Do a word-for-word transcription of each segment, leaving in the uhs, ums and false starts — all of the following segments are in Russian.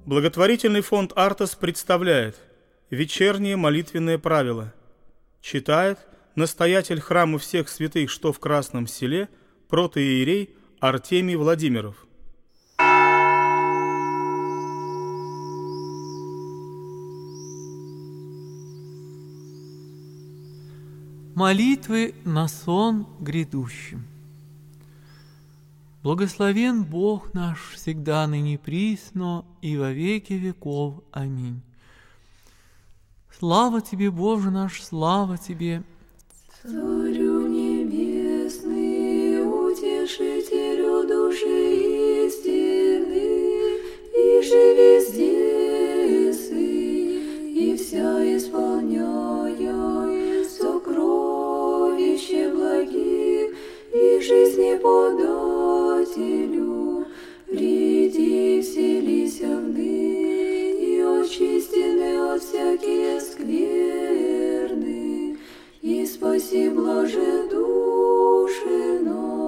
Благотворительный фонд «Артас» представляет вечернее молитвенное правило. Читает настоятель храма всех святых, что в Красном Селе, протоиерей Артемий Владимиров. Молитвы на сон грядущим. Благословен Бог наш всегда, ныне присно и во веки веков. Аминь. Слава Тебе, Боже наш, слава Тебе. Царю небесный, утешителю души истины, и же везде сы, и вся исполняя сокровище благих, и жизни подателю, приди, вселися вны, и очистены от всякие скверны, и спаси блаже души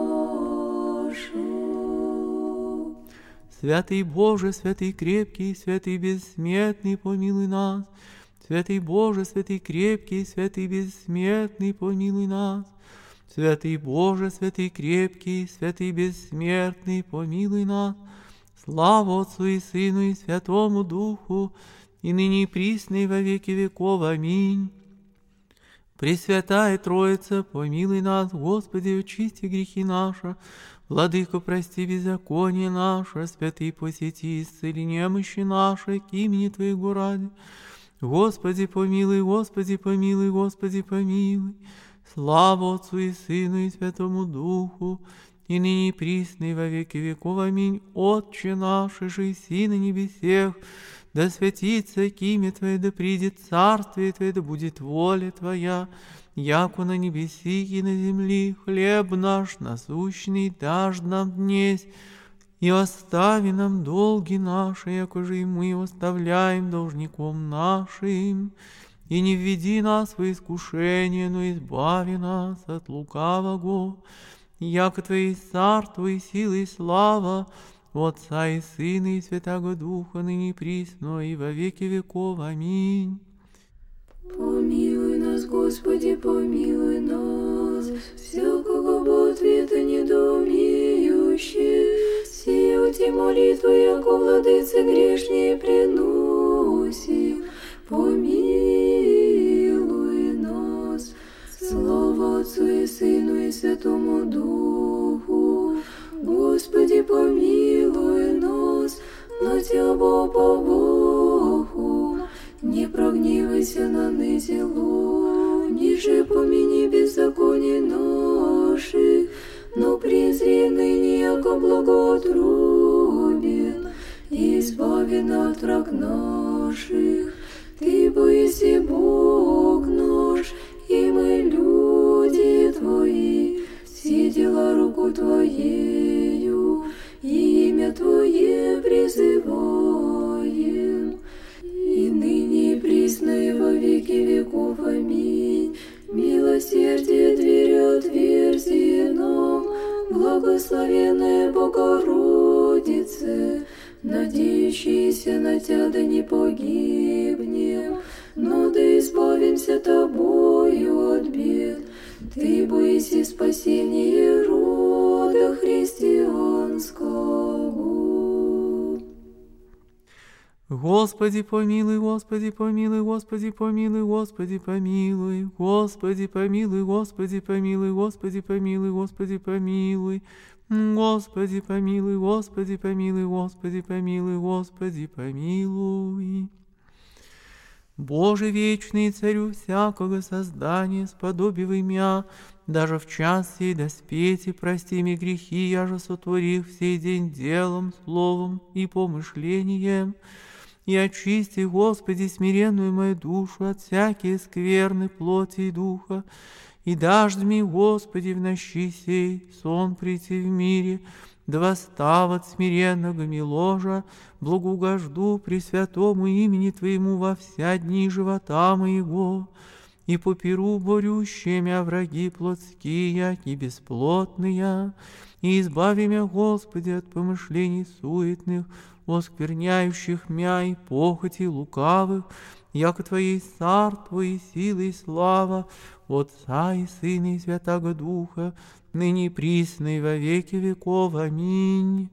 нашу. Святый Боже, святый крепкий, святый бессмертный, помилуй нас. Святый Боже, святый крепкий, святый бессмертный, помилуй нас. Святый Боже, святый крепкий, святый бессмертный, помилуй нас. Слава Отцу и Сыну и Святому Духу, и ныне и присно и во веки веков. Аминь. Пресвятая Троица, помилуй нас, Господи, очисти грехи наши, Владыко, прости беззаконие наше, святый посети, исцели немощи наши, к имени Твоего ради. Господи, помилуй, Господи, помилуй, Господи, помилуй. Слава Отцу и Сыну и Святому Духу, и ныне и присно и во веки веков. Аминь. Отче наш, же и на небесех, да святится имя Твое, да придет царствие Твое, да будет воля Твоя, яко на небеси и на земли. Хлеб наш насущный дашь нам днесь, и остави нам долги наши, яко же и мы оставляем должником нашим. И не введи нас в искушение, но избави нас от лукавого. Яко Твое царство и сила и слава, Отца и Сына и Святаго Духа, ныне и присно и во веки веков. Аминь. Помилуй нас, Господи, помилуй нас, всякого бы ответа недоумеющих, сию те молитвы, яко владыце грешнее приносим. Помилуй нас, слава Отцу и Сыну и Святому Духу. Господи, помилуй нас, на Тебя Богу, не прогневайся на низелу, ниже помяни беззаконие наших, но презри ныне, яко благотрубен, и избави нас от враг наших. Ты боиси Бог наш, и мы люди Твои, все дела руку Твоею, имя Твое призываем, и ныне и присно и во веки веков. Аминь. Милосердие двери отверзи нам, благословенная Богородице, надеющиеся на Тебя да не погибнем, но да избавимся Тобою от бед. Ты боиси спасение рода христианского. Господи, помилуй, Господи, помилуй, Господи, помилуй, Господи, помилуй, Господи, помилуй, Господи, помилуй, Господи, помилуй, Господи, помилуй, Господи, помилуй, Господи, помилуй, Господи, помилуй, Господи, помилуй. Боже вечный, Царю всякого создания, сподобивай мя, даже в час сей доспети, прости мне грехи, я же сотворив сей день делом, словом и помышлением, и очисти, Господи, смиренную мою душу от всякие скверны плоти и духа, и дашь мне, Господи, в нощи сей сон прийти в мире, да восстав от смиренного миложа, благоугожду Пресвятому имени Твоему во вся дни живота моего, и попиру борющие мя враги плотские и бесплотные, и избави мя, Господи, от помышлений суетных, оскверняющих мя и похоти лукавых, яко Твоей царство и сила и слава, Отца и Сына и Святаго Духа, ныне и присно и во веки веков. Аминь.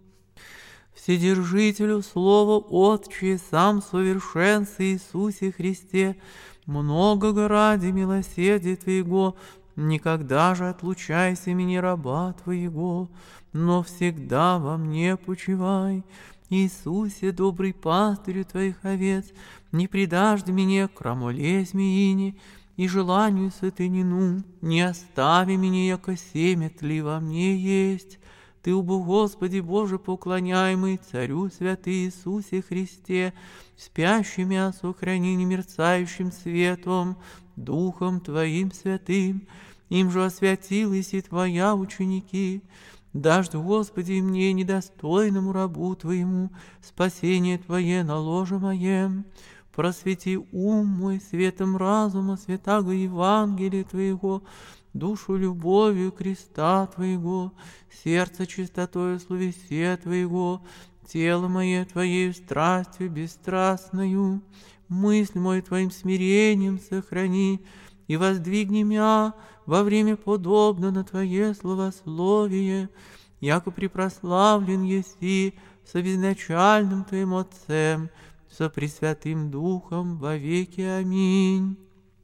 Вседержителю Слово Отче, сам совершенстве Иисусе Христе, многого ради милосердия Твоего, никогда же отлучайся меня, раба Твоего, но всегда во мне почивай. Иисусе, добрый пастырю Твоих овец, не предашь мне крамоле змеине и желанию сатанину, не остави меня, яко семя тли во мне есть. Ты, убо Господи Боже поклоняемый, Царю святый Иисусе Христе, спящим меня сохрани немерцающим светом, Духом Твоим святым, им же освятилась и Твоя ученики. Дашь, Господи, мне, недостойному рабу Твоему, спасение Твое на ложе моем. Просвети ум мой светом разума, святаго Евангелия Твоего, душу любовью креста Твоего, сердце чистотою словесе Твоего, тело мое Твоею страстью бесстрастною, мысль мою Твоим смирением сохрани, и воздвигни мя во время подобно на Твое словословие, яко припрославлен еси со безначальным Твоим Отцем, со Пресвятым Духом во веки. Аминь.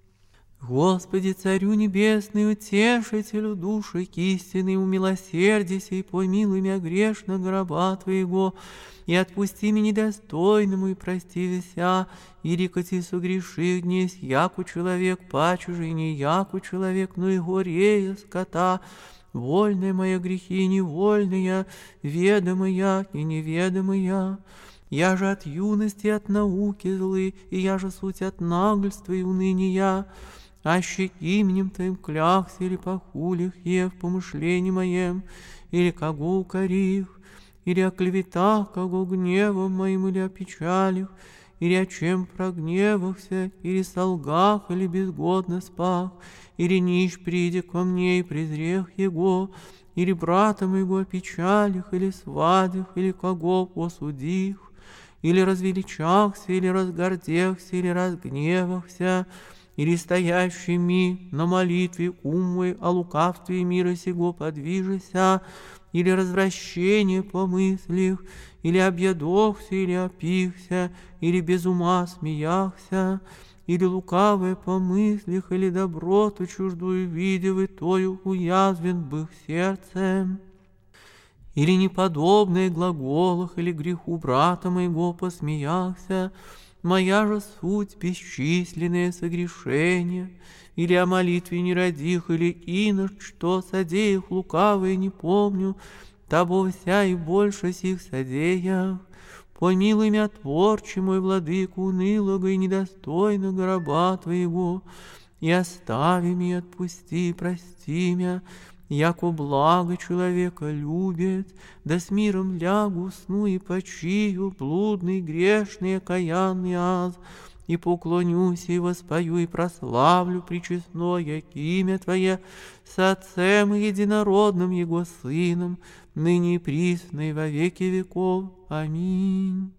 Господи, Царю Небесный, Утешителю души истины, умилосердися и помилуй меня грешного раба Твоего, и отпусти меня недостойному, и прости веся, и рекоти согреших днесь, яку человек, паче же и не яку человек, но и горея скота, вольные мои грехи, невольные, ведомые и неведомые. Я же от юности, от науки злы, и я же суть от нагльства и уныния. Аще именем Твоим клякся или похулих я в помышлении моем, или кого укорих, или о клеветах, кого гневом моим, или о печалях, или о чем прогневахся, или солгах, или безгодно спах, или нищ приди ко мне и презрех его, или брата моего о печалях, или свадях, или кого осудих, или развеличахся, или разгордехся, или разгневахся, или стоящими на молитве ум мой о лукавстве мира сего подвижися, или развращение по мыслях, или объедохся, или опихся, или без ума смеяхся, или лукавое по мыслях, или доброту чуждую видев, и тою уязвен бых сердцем, или неподобное глаголах, или греху брата моего посмеяхся, моя же суть бесчисленное согрешение, или о молитве нерадих, или инош, что содеях лукавое не помню, того вся и больше сих содеях. Помилуй меня, Творче мой, владыку унылого и недостойного раба Твоего, и остави меня, отпусти, прости меня, яко благо человека любит, да с миром лягу, сну и почию, блудный, грешный, окаянный аз, и поклонюсь, и воспою, и прославлю пречестное имя Твое с Отцем и Единородным Его Сыном, ныне и присно и во веки веков. Аминь.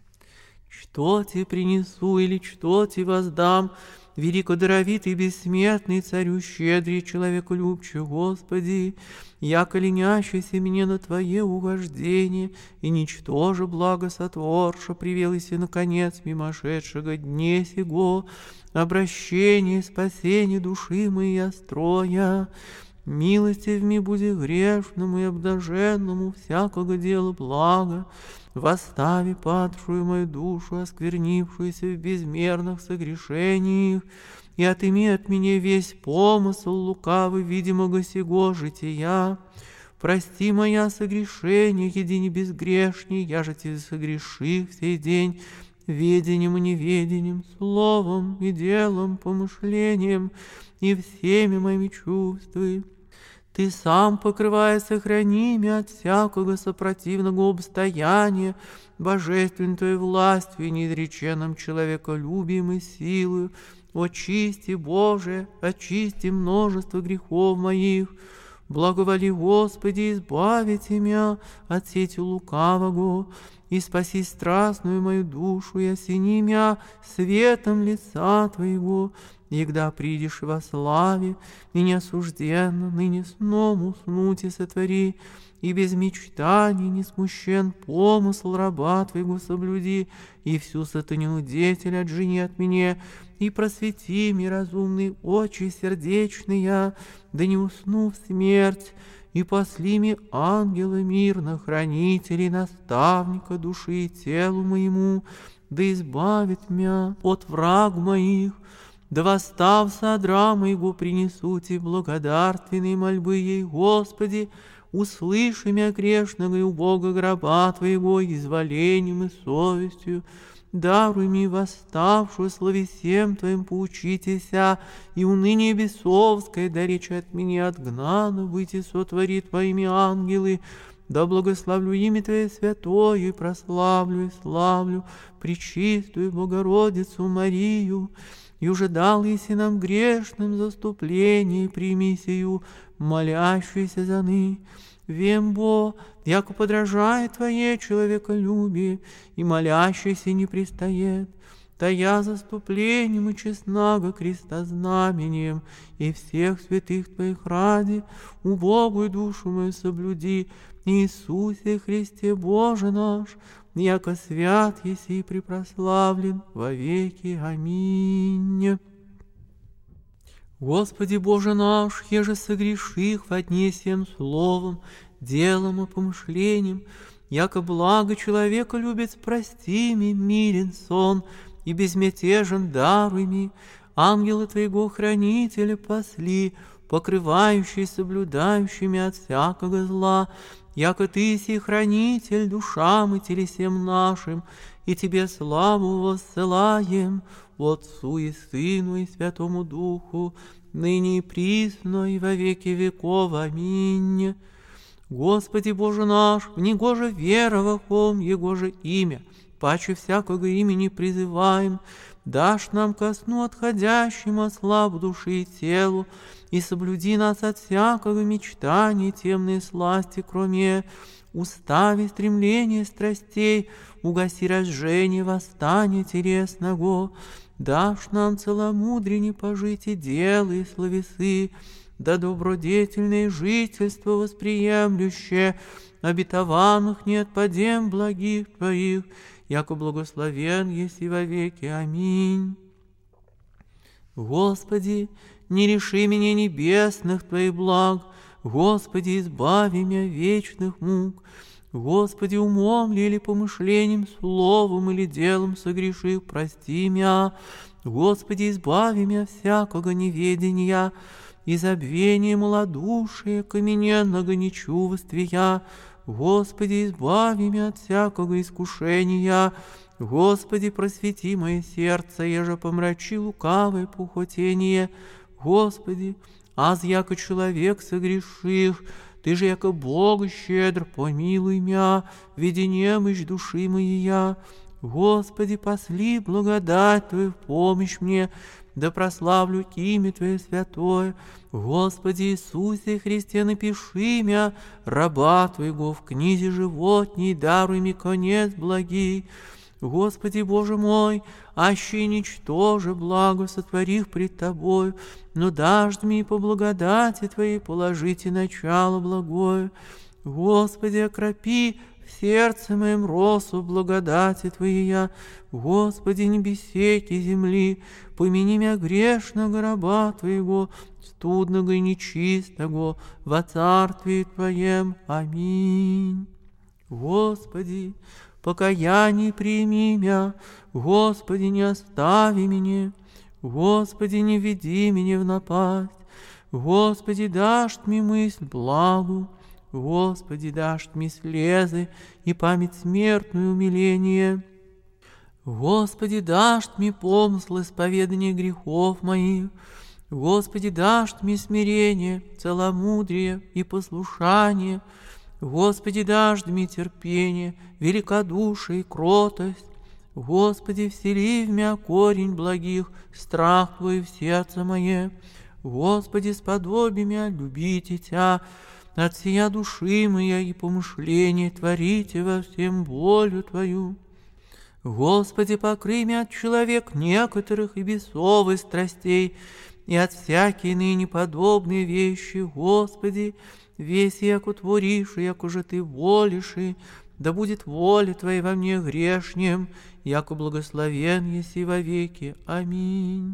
Что Тебе принесу или что Тебе воздам, великодаровитый, бессмертный, Царю щедрый, человеколюбче, Господи, яко ленящийся мне на Твое угождение, и ничтоже благо сотворша, привелися наконец мимошедшего дне сего, обращение и спасение души моей остроя. Милостив ми буди грешному и обдаженному всякого дела блага, восстави падшую мою душу, осквернившуюся в безмерных согрешениях, и отыми от меня весь помысл лукавый видимого сего жития. Прости моя согрешение, едине безгрешней, я же тебе согреших сей день, ведением и неведением, словом и делом, помышлением и всеми моими чувствами. Ты сам, покрывая, сохрани меня от всякого сопротивного обстояния, божественной Твоей властью и неизреченным человеколюбием и силою. Очисти, Боже, очисти множество грехов моих, Благоволи, Господи, избавите меня от сети лукавого, и спаси страстную мою душу, и осени меня светом лица Твоего, егда придешь во славе, и неосужденно ныне сном уснуть и сотвори, и без мечтаний не смущен помысл раба Твоего соблюди, и всю сатанину деятель отжени от меня, и просвети ми разумные очи сердечные, да не усну в смерть, и посли ми ангела мирно, хранителей, наставника души и телу моему, да избавит меня от враг моих, да восстав содра моего принесут и благодарственные мольбы ей, Господи, услыши меня грешного и убога гроба Твоего изволением и совестью, даруй ми восставшую словесем Твоим поучитеся, и уныние бесовское, да речь от меня отгнано быть и сотворит Твоими ангелы, да благословлю имя Твое святое, и прославлю и славлю пречистую Богородицу Марию, и уже дал еси нам грешным заступление, прими сию, молящуюся за ны. Вем бо, яко подражает Твое человеколюбие, и молящийся не пристает, да я заступлением и честного креста знамением и всех святых Твоих ради, убогую душу мою соблюди, Иисусе Христе Боже наш, яко свят еси и препрославлен во веки. Аминь. Господи Боже наш, еже согреших во дне всем словом, делом и помышлением, яко благо человека любит, прости ми, мирен сон, и безмятежен даруй ми, ангелы Твоего хранителя пасли, покрывающие соблюдающими от всякого зла, яко Ты си хранитель душам и телесем нашим, и Тебе славу воссылаем, Отцу и Сыну и Святому Духу, ныне и присно и во веки веков. Аминь. Господи Боже наш, в Него же веровахом, Его же имя, паче всякого имени призываем, дашь нам ко сну отходящим от слав души и телу, и соблюди нас от всякого мечтания темной сласти, кроме устави стремления страстей, угаси разжение восстания телесного, дашь нам целомудренне пожить и дела, и словесы, да добродетельное жительство восприемлющее, обетованных не отпадем благих Твоих, яко благословен еси во веки. Аминь. Господи, не реши меня небесных Твоих благ, Господи, избави меня вечных мук, Господи, умом ли или помышлением, словом или делом согрешив, прости меня, Господи, избави меня всякого неведения, и забвения малодушия, камененного нечувствия, Господи, избави меня от всякого искушения, Господи, просвети мое сердце, еже помрачи лукавое похотение, Господи, аз яко человек согреших, Ты же яко Бог щедр, помилуй меня, види немощь души моей. Господи, посли благодать Твою в помощь мне, да прославлю имя Твое святое. Господи Иисусе Христе, напиши меня, раба Твоего, в книзе животней, даруй мне конец благий. Господи Боже мой, аще ничтоже благо сотворив пред Тобою, но дашь мне по благодати Твоей положите начало благое. Господи, окропи в сердце моем росу благодати Твоей. Господи, небесеки земли, помяни меня грешного раба Твоего, студного и нечистого, во царстве Твоем. Аминь. Господи, покаяние прими меня, Господи, не остави меня, Господи, не веди меня в напасть, Господи, дашь мне мысль благу, Господи, дашь мне слезы и память смертную умиление, Господи, дашь мне помысл исповедания грехов моих, Господи, дашь мне смирение, целомудрие и послушание, Господи, дашь мне терпение, великодушие и кротость, Господи, всели в меня корень благих, страх Твой в сердце мое, Господи, сподоби мя любите Тя, от сия души моя и помышления творите во всем волю Твою. Господи, покрый мя от человек некоторых и бесовых страстей, и от всякие ныне подобные вещи, Господи, весь яко творишь, и яко же Ты волишь, и да будет воля Твоя во мне грешнем, яко благословен еси вовеки. Аминь.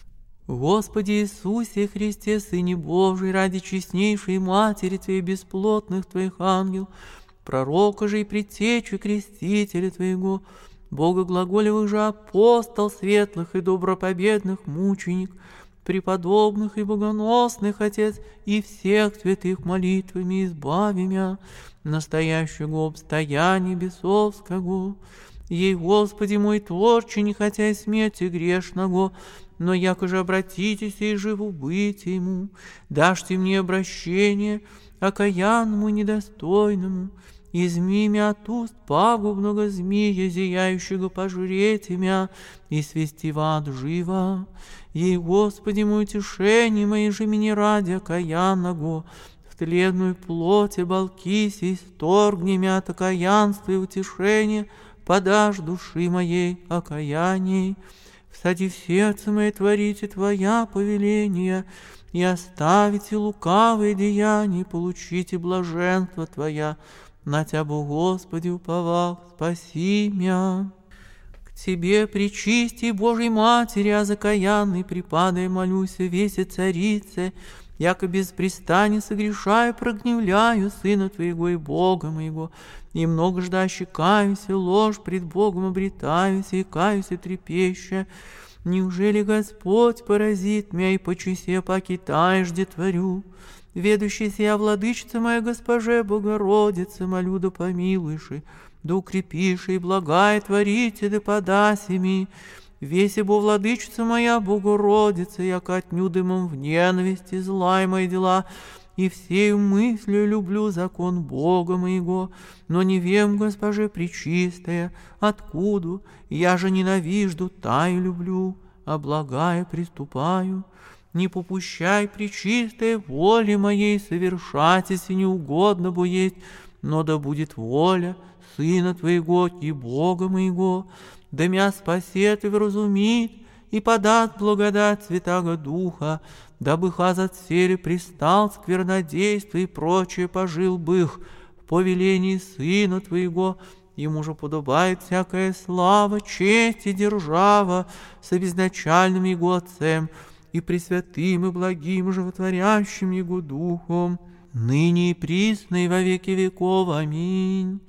Господи Иисусе Христе, Сыне Божий, ради честнейшей Матери Твоей, бесплотных Твоих ангел, пророка же и предтечи крестителя Твоего, Бога глаголевых же апостол светлых и добропобедных мученик, преподобных и богоносных Отец, и всех святых молитвами избави мя, настоящего обстояния бесовского. Ей, Господи мой, творче, не хотя и смерти грешного, но яко же обратитесь и живу быть ему, дашьте мне обращение окаянному недостойному, изми мя от уст пагубного змея, зияющего пожреть мя, и свести в ад живо. Ей, Господи мой, утешение мои же мне ради окаянного, в тленную плоть оболкись и сторгни мя от окаянства и утешения, подашь души моей окаяней. Всади в сердце мое творите Твоя повеления, и оставите лукавые деяния, получите блаженство Твоя. На Тябу, Господи, уповах, спаси мя. К Тебе, пречисти Божьей Матери, а закаянный припадай, молюся, весе царице, яко беспрестанно согрешаю, прогневляю Сына Твоего и Бога моего, и много ждащи каюся, ложь пред Богом обретаюся, и каюся трепеща. Неужели Господь поразит мя, и по чесе покитаешь, де творю? Ведущий сия владычица моя Госпоже Богородице, молю да помилуйши, да укрепиши и благая творите, да подаси ми. Веси бо владычица моя Богородица, яко отню дымом в ненависти зла и мои дела, и всею мыслью люблю закон Бога моего, но не вем, Госпоже пречистая, откуда, я же ненавижду, таю люблю, а благая приступаю. Не попущай, пречистой воли моей, совершать, если не угодно бо есть, но да будет воля Сына Твоего и Бога моего, да мя спасет и вразумит, и подаст благодать Святаго Духа, дабы хаз от сели пристал сквернодейство и прочее пожил бы их в повелении Сына Твоего. Ему же подобает всякая слава, честь и держава с обезначальным Его Отцем, и пресвятым и благим животворящим Его Духом, ныне и присно и во веки веков. Аминь.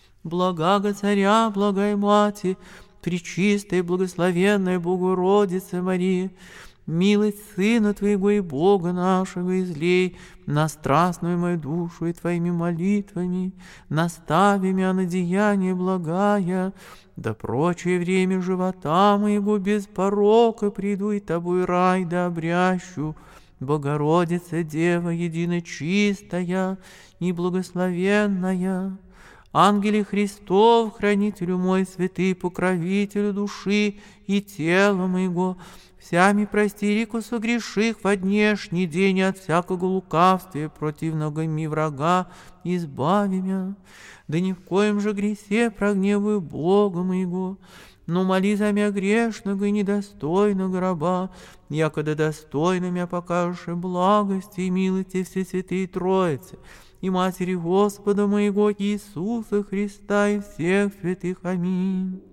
Благаго Царя, благая Мати, пречистая и благословенная Богородица Мария, милость Сына Твоего и Бога нашего излей на страстную мою душу и Твоими молитвами, настави мя на деяние благая, да прочее время живота моего без порока приду и Тобой рай да обрящу. Богородица Дева, едино чистая и благословенная, ангеле Христов, хранителю мой, святый покровителю души и тела моего, всями прости реку согреших во днешний день от всякого лукавствия противного ми врага избави мя. Да ни в коем же гресе прогневаю Бога моего, но моли за мя грешного и недостойного раба, якода достойно мя покажешь благости и милости Всесвятой Троицы и Матери Господа моего Иисуса Христа и всех святых. Аминь.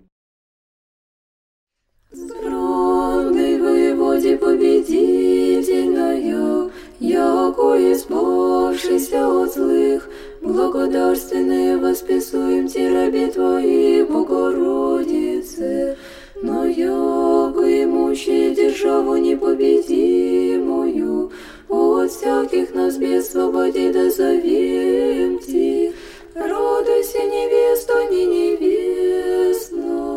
Скромный воеводе победительная, яко избавшийся от злых, благодарственные восписуем Ти раби Твои, Богородице, но яко имущие державу непобедимую, от всяких нас бед свободи да зовем Ти, радуйся, невеста, не невестная.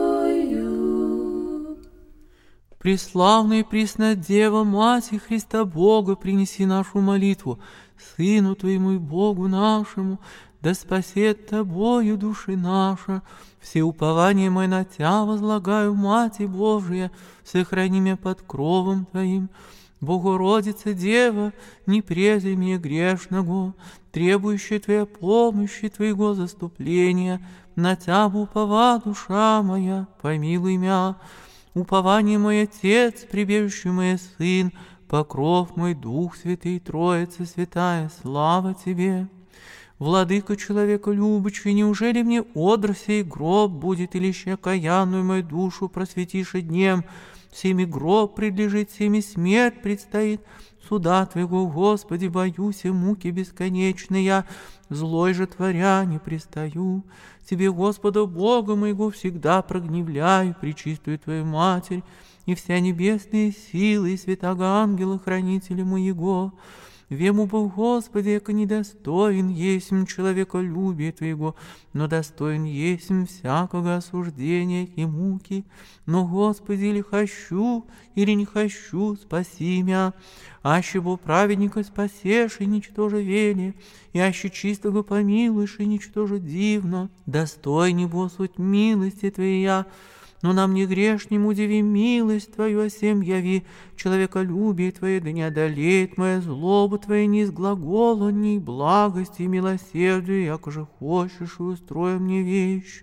Преславная и пресная Дева, Мать Христа Бога, принеси нашу молитву Сыну Твоему и Богу нашему, да спасет Тобою души наша. Все упования мои на Тя возлагаю, Мать Божия, сохрани меня под кровом Твоим, Богородица Дева, не презри меня грешного, требующая Твоя помощи, Твоего заступления, на Тя упова душа моя, помилуй мя. Упование мой Отец, прибежище мой Сын, покров мой Дух Святый, Троица Святая, слава Тебе. Владыка человека любящий, неужели мне одр сей гроб будет, или еще окаянную мою душу просветишь днем? Всеми гроб предлежит, всеми смерть предстоит. Суда Твоего, Господи, боюсь, и муки бесконечные я, злой же творя не пристаю. Тебе, Господа Бога моего, всегда прогневляю, пречистую Твою Матерь, и вся небесные силы, и святого ангела, хранителя моего. Вему был, Господи, яко недостоин есмь человеколюбия Твоего, но достоин есмь всякого осуждения и муки. Но, Господи, или хочу, или не хочу, спаси мя. Аще бо праведника спасешь, и ничто же вели, и аще чистого помилуешь, и ничто же дивно. Достойни бо суть милости Твоя, но нам не грешним удиви милость Твою, а всем яви человеколюбие Твое, да не одолеет моя злоба Твоя ни из глагола, ни благости и милосердия, яко же хочешь, и устрой мне вещь.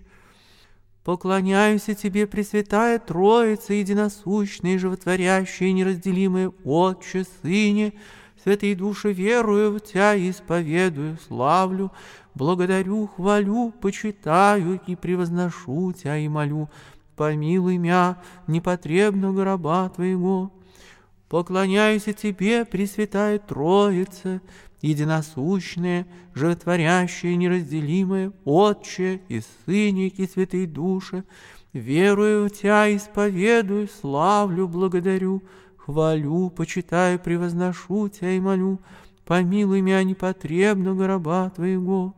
Поклоняюсь Тебе, Пресвятая Троица, единосущная, животворящая, неразделимая Отче, Сыне, святые души, верую в Тя и исповедую, славлю, благодарю, хвалю, почитаю и превозношу Тя и молю. Помилуй мя, непотребного раба Твоего. Поклоняюсь Тебе, Пресвятая Троица, единосущная, животворящая, неразделимая, Отче и Сыне и святые души, верую в Тя, исповедую, славлю, благодарю, хвалю, почитаю, превозношу Тя и молю. Помилуй мя, непотребного раба Твоего.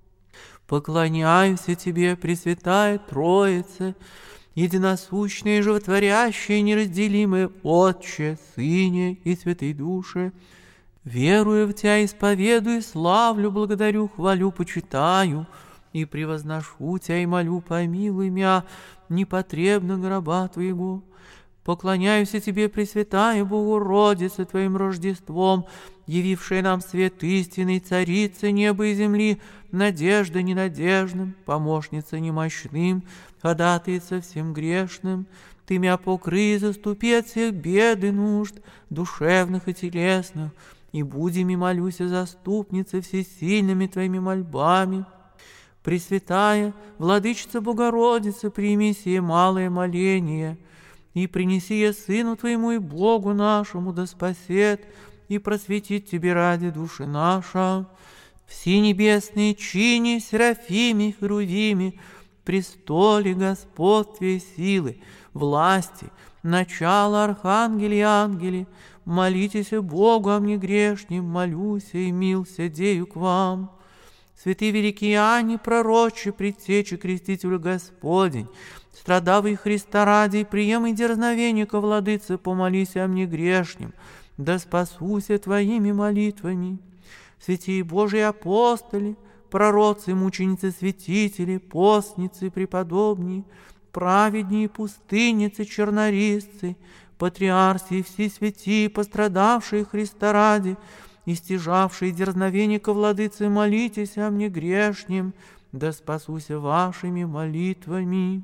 Поклоняюсь Тебе, Пресвятая Троица, единосущная, животворящая, неразделимая, Отче, Сыне и святой Душе, верую в Тя, исповедую, славлю, благодарю, хвалю, почитаю и превозношу Тя и молю, помилуй мя, непотребного раба Твоего. Поклоняюсь Тебе, Пресвятая Богородица, Твоим Рождеством, явившая нам свет истинной, Царица неба и земли, надежда ненадежным, помощница немощным, ходатайца всем грешным. Ты мя покрый и заступи от всех бед и нужд, душевных и телесных, и будеми молюся заступница всесильными Твоими мольбами. Пресвятая, Владычица Богородица, прими сие малое моление, и принеси я Сыну Твоему и Богу нашему, да спасет и просветит Тебе ради души наша. Все небесные чини, серафими, херувими, престоле, господстве, силы, власти, начало, архангели и ангели, молитесь Богу, а мне грешним, молюся и мился дею к вам. Святые великие Иоанне, пророче, предтечи крестителю Господень, страдавый Христа ради, приемы дерзновения ко владыце, помолись о мне грешним, да спасуся Твоими молитвами. Святые Божии апостоли, пророцы, мученицы, святители, постницы, преподобные, праведние, пустынницы, чернорисцы, патриарси, все святые, пострадавшие Христа ради, истяжавшие дерзновение ко владыце, молитесь о мне грешним, да спасуся вашими молитвами.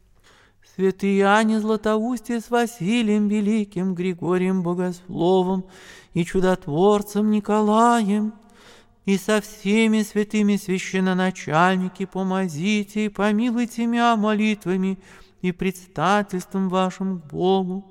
Святые Иоанне Златоустие с Василием Великим, Григорием Богословом и чудотворцем Николаем, и со всеми святыми священноначальники помазите и помилуйте мя молитвами и предстательством вашим к Богу.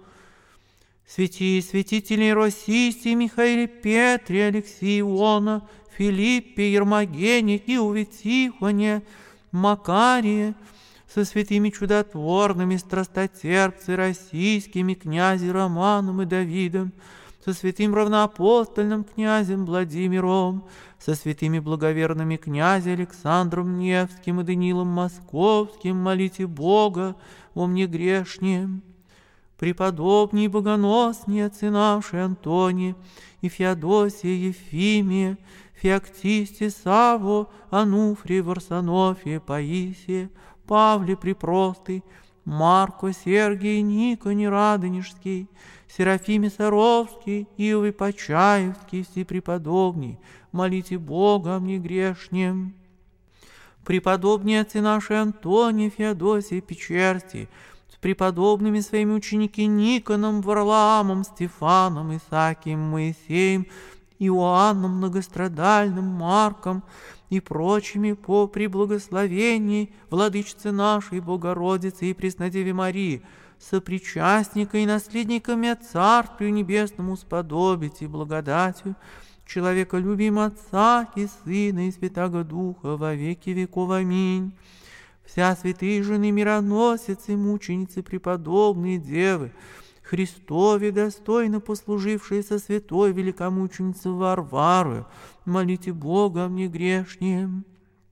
Святые святители Росисти, Михаиле Петре, Алексей Иона, Филиппе, Ермогене, Иове Тихоне, Макарие, со святыми чудотворными страстотерпцы российскими, князи Романом и Давидом, со святым равноапостольным князем Владимиром, со святыми благоверными князем Александром Невским и Даниилом Московским, молите Бога о мне грешнем. Преподобней богоносней, отцы наши Антония и Феодосия, Ефимия, Феоктисте, Саво, Ануфрия, Варсонофия, Паисия, Павле Препростый, Марко, Сергий, Никоне Радонежский, Серафиме Саровский, Иовы Почаевский, все преподобные, молите Бога мне грешнем. Преподобные отцы наши Антоний, Феодосий, Печерский, с преподобными своими ученики Никоном, Варлаамом, Стефаном, Исаакием, Моисеем, Иоанном Многострадальным, Марком и прочими по преблагословении Владычицы нашей Богородицы и Преснодеве Марии, сопричастника и наследниками от Царствию Небесному сподобить и благодатью человеколюбием Отца и Сына и Святаго Духа во веки веков. Аминь. Вся святые жены мироносицы, мученицы, преподобные девы, Христове достойно послужившие со святой великомученицей Варварою, молите Бога мне грешнем.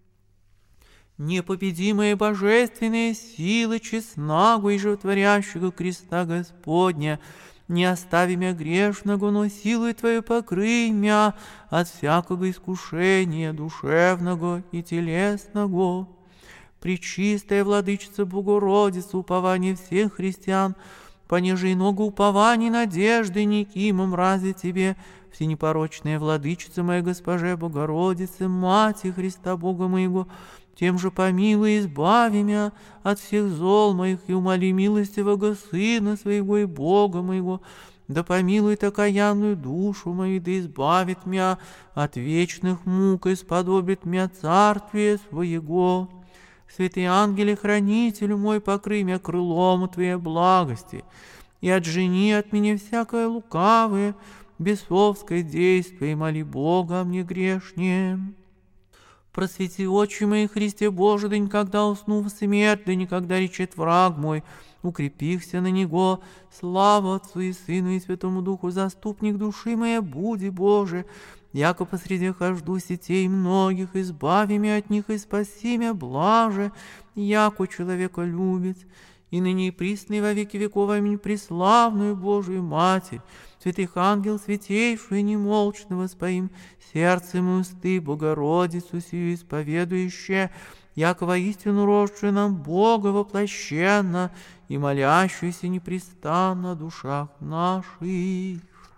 Непобедимая божественная сила честного и животворящего креста Господня, не остави мя грешного, но силой Твою покрый мя от всякого искушения душевного и телесного. Пречистая Владычица Богородица, упование всех христиан, понеже иного упований надежды никимом разве Тебе, всенепорочная Владычица моя Госпоже Богородице, Мати Христа Бога моего, тем же помилуй и избави мя от всех зол моих и умоли милостивого Сына Своего и Бога моего, да помилует окаянную душу мою, да избавит мя от вечных мук и сподобит мя царствия Своего. Святый ангеле хранителю мой, покрый мя крылом Твоей благости, и отжени от меня всякое лукавое, бесовское действие, и моли Бога о мне грешне. Просвети очи мои, Христе Боже, да никогда уснув смерть, да никогда речет враг мой, укрепихся на него. Слава Отцу и Сыну и Святому Духу, заступник души моей, буди Боже, яко посреди хожду сетей многих, избави меня от них и спаси меня, блаже, яко человека любит, и ныне и присно и во веки веков. Аминь. Преславную Божию Матерь, святых ангел святейшую и немолчного споим, сердцем и усты Богородицу сию исповедующая, яко воистину рождшую нам Бога воплощенно и молящуюся непрестанно о душах наших.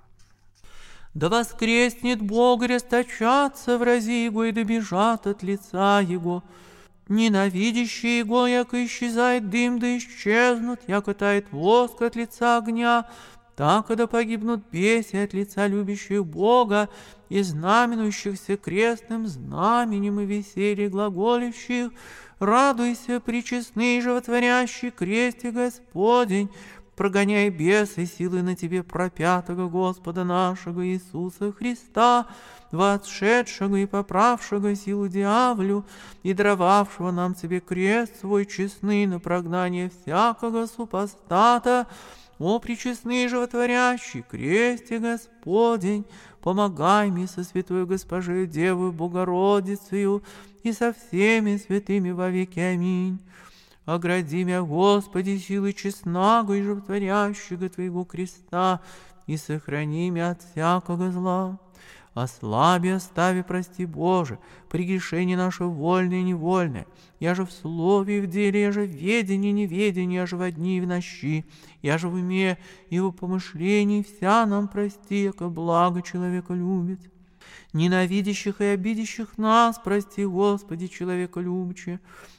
Да воскреснет Бог и расточатся врази Его, и добежат от лица Его. Ненавидящие Его, яко исчезает дым, да исчезнут, яко тает воск от лица огня, так и да погибнут беси от лица любящих Бога и знаменующихся крестным знаменем и веселье глаголющих. Радуйся, пречестный животворящий кресте Господень, прогоняй бесы силы на Тебе пропятого Господа нашего Иисуса Христа, восшедшего и поправшего силу дьяволю, и даровавшего нам Тебе крест свой честный на прогнание всякого супостата. О, пречестный животворящий кресте Господень, помогай мне со святой Госпожей Девой Богородицею и со всеми святыми во веки. Аминь. Огради меня, Господи, силой честного и животворящего Твоего креста, и сохрани меня от всякого зла. Ослаби, остави, прости, Боже, прегрешение наше вольное и невольное. Я же в слове и в деле, я же в ведении и неведении, я же во дни и в нощи, я же в уме и в помышлении, вся нам прости, яко благо человека любит. Ненавидящих и обидящих нас прости, Господи, человека любче.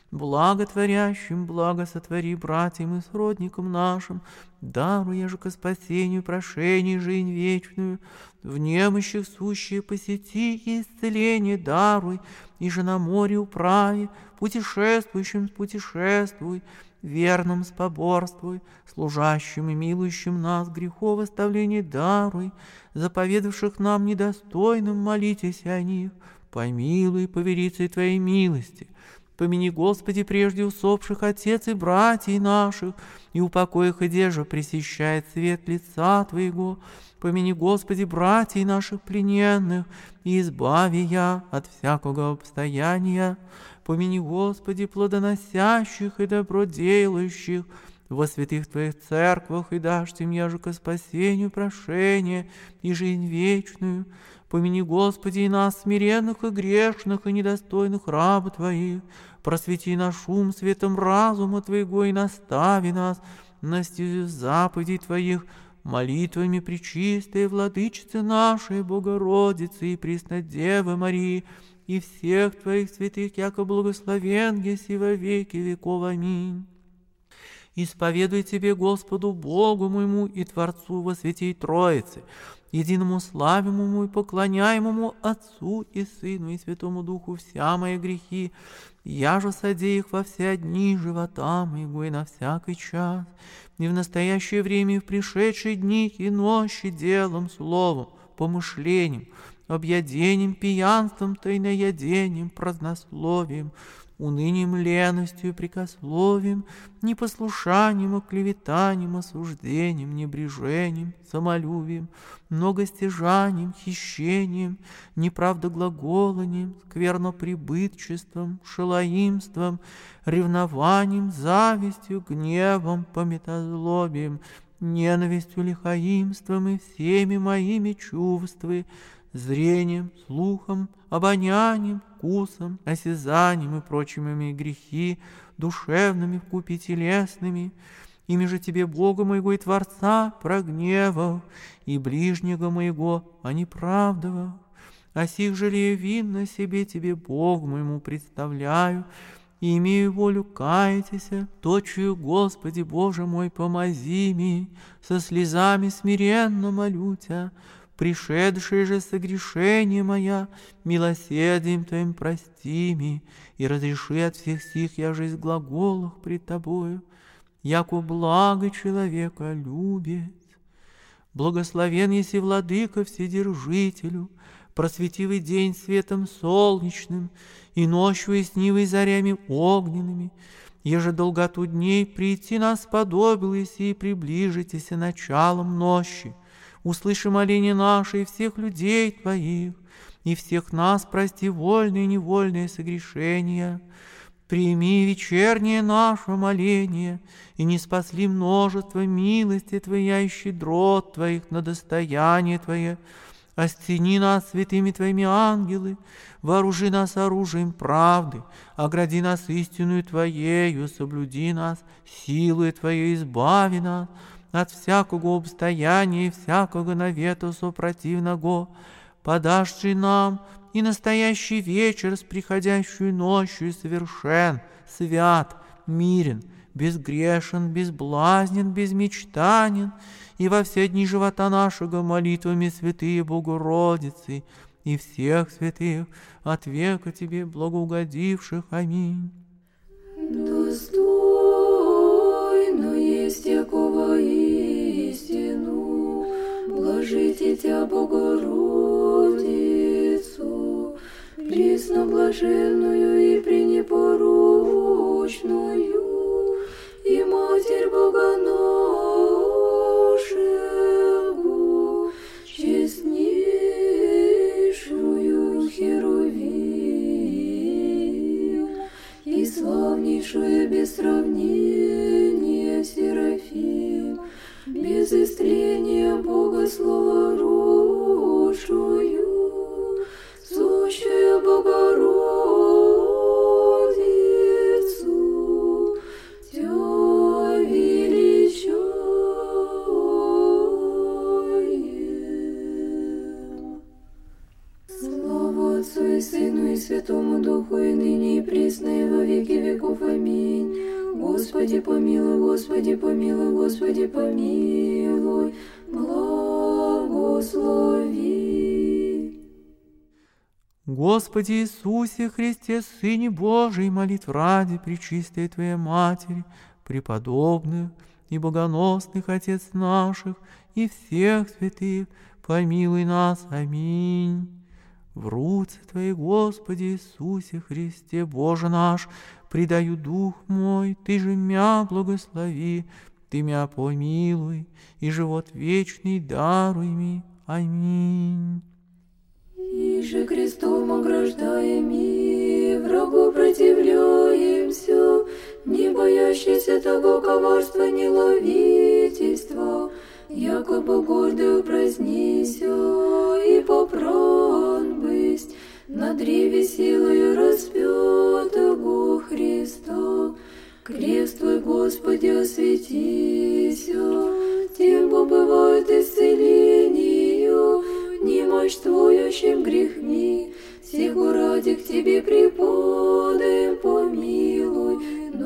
Благотворящим благо сотвори братьям и сродникам нашим, даруй я же ко спасению, прошению, жизнь вечную, в немощах сущие посети и исцеление даруй, и же на море управе, путешествующим спутешествуй, верным споборствуй, служащим и милующим нас грехов оставление даруй, заповедавших нам недостойным молитесь о них, помилуй повелицей Твоей милости. Помяни, Господи, прежде усопших отец и братьев наших, и упокой их одежа пресыщает свет лица Твоего. Помяни, Господи, братьев наших плененных, и избави я от всякого обстояния. Помяни, Господи, плодоносящих и доброделающих, во святых Твоих церквах, и дашь им яже ко спасению прошение и жизнь вечную. Помяни, Господи, и нас, смиренных и грешных, и недостойных раб Твоих. Просвети наш ум светом разума Твоего и настави нас на стезю заповедей Твоих, молитвами пречистой Владычицы нашей, Богородицы и Преснодевы Марии, и всех Твоих святых, яко благословен еси во веки веков. Аминь. Исповедуй Тебе, Господу Богу моему и Творцу во святей Троице, единому славимому и поклоняемому Отцу и Сыну и Святому Духу вся мои грехи, я же содей их во все дни живота моего и на всякий час, и в настоящее время и в пришедшие дни и ночи делом, словом, помышлением, объедением, пьянством, тайноядением, празднословием, унынием, леностью, прикословием, непослушанием, оклеветанием, осуждением, небрежением, самолюбием, многостяжанием, хищением, неправдоглаголанием, скверноприбытчеством, шелоимством, ревнованием, завистью, гневом, пометозлобием, ненавистью, лихоимством и всеми моими чувствами, зрением, слухом, обонянием, вкусом, осязанием и прочими мои грехи, душевными, вкупе телесными, ими же Тебе, Бога моего и Творца, прогневав, и ближнего моего, а не правдовав. О сих жалею винно себе Тебе, Богу моему, представляю, и имею волю каятися, точую, Господи Боже мой, помози ми, со слезами смиренно молю Тя, пришедшее же согрешение моя, милосердием Твоим прости ми, и разреши от всех сих я же из глаголах пред Тобою, яко благо человека любит. Благословен еси Владыка Вседержителю, просветивый день светом солнечным, и ночью яснивой зарями огненными, еже долготу дней прийти нас сподобилось и приближитеся началом ночи. Услыши моление наше и всех людей Твоих, и всех нас прости вольные и невольные согрешения. Прими вечернее наше моление, и не спасли множество милости Твоя и щедрот Твоих на достояние Твое. Осцени нас святыми Твоими ангелы, вооружи нас оружием правды, огради нас истинную Твоею, соблюди нас, силою Твоей избави нас от всякого обстояния и всякого навета сопротивного, подашь нам и настоящий вечер с приходящую ночью совершен, свят, мирен, безгрешен, безблазнен, безмечтанен, и во все дни живота нашего молитвами святые Богородицы и всех святых от века Тебе благоугодивших. Аминь. Достойно есть якого истину, блажите Тя Богородицу, пресноблаженную и пренепорочную, и Матерь Бога нашего, честнейшую Херувим, и славнейшую без сравнения Серафим, без истления Бога Слова рожую, сущую Богородицу, Тя величаем. Слава Отцу и Сыну и Святому Духу, и ныне и присно и во веки веков. Аминь. Господи помилуй, Господи помилуй, Господи помилуй, благослови. Господи Иисусе Христе, Сыне Божий, молитв ради пречистой Твоей Матери, преподобных и богоносных Отец наших и всех святых, помилуй нас. Аминь. В руцы Твои, Господи Иисусе Христе, Боже наш, предаю дух мой, Ты же мя благослови, Ты мя помилуй, и живот вечный даруй ми. Аминь. И же крестом ограждаем и врагу противляемся, не боящийся того коварства, неловительства, якобы гордый упразднися и попран бысть на древе силою распятого Христа. Крест Твой, Господи, осветися, тем побывает исцелению, немощь Твою, чем грехни, сего ради к Тебе припадаем, помилуй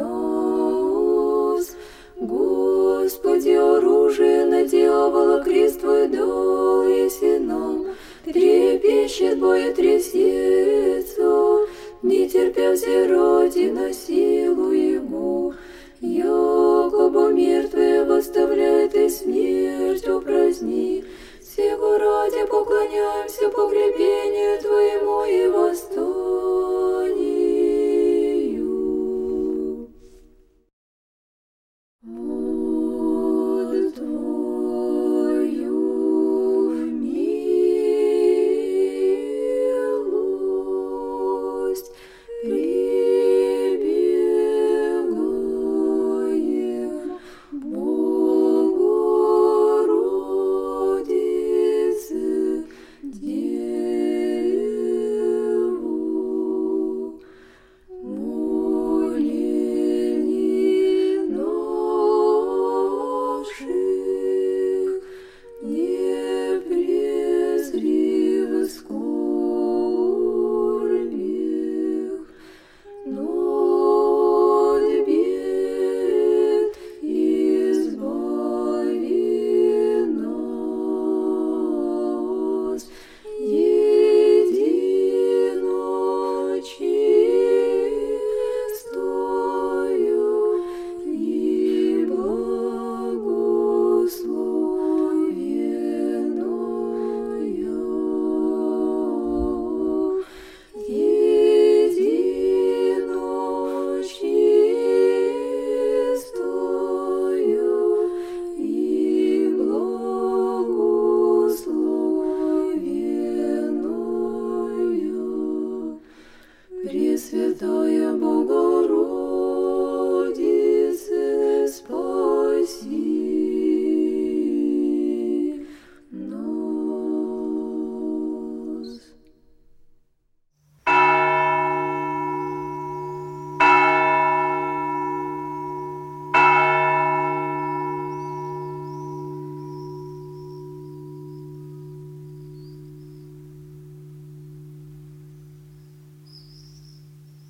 нас. Господи, оружие на дьявола крест Твой дал, если нам трепещет боетрясется, не терпя все ради на силу Его, якобы мертвые восставляет и смерть упраздни. Сего ради поклоняемся погребению Твоему и восстанию. Вот Твою милость прибегаем, Богородице, Деву, молили наших, не презри в скорбях, но от бед избави нас, едино чистою и благословенною, едино чистою и благословенною. Пресвятая Богородица,